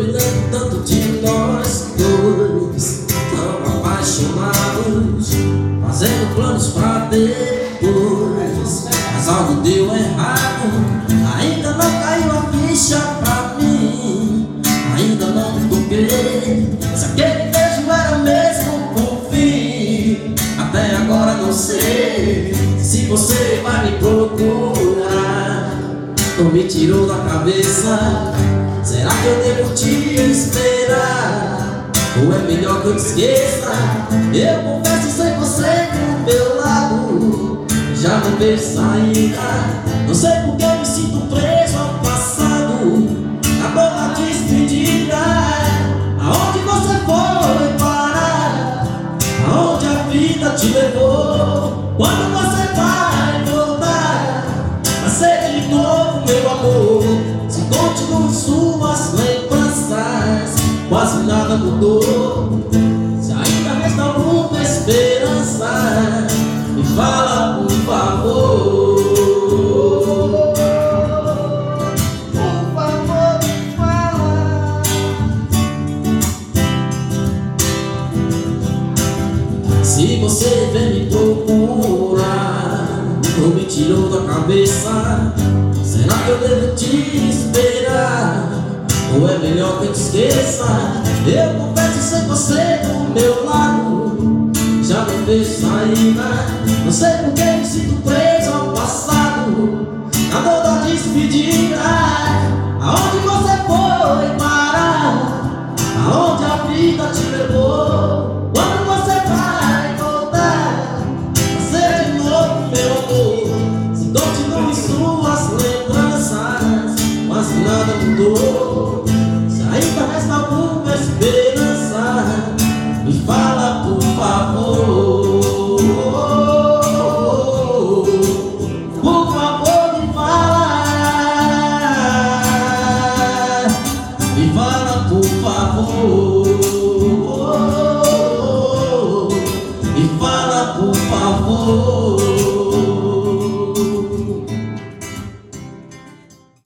me lembro tanto de nós dois, tão apaixonados, fazendo planos pra depois. Mas algo deu errado, ainda não caiu a ficha pra mim, ainda não toquei se aquele beijo era mesmo o fim. Até agora não sei se você vai me procurar ou me tirou da cabeça. Será que eu devo te esperar? Ou é melhor que eu te esqueça? Eu confesso, sem você do meu lado já não vejo saída. Não sei porque eu me sinto preso ao passado, a dor da despedida. Aonde você foi parar? Aonde a vida te levou? Quando você vai voltar a ser de novo meu amor? Se continuam suas lembranças, quase nada mudou. Se ainda resta alguma esperança, me fala por favor. Por favor, me fala. Se você vem me procurar ou me tirou da cabeça, será que eu devo te esperar? Ou é melhor que eu te esqueça? Eu confesso, sem você do meu lado já não vejo saída. Não sei porque me sinto preso ao passado, a dor da despedida. Aonde você foi parar? Aonde a vida te levou?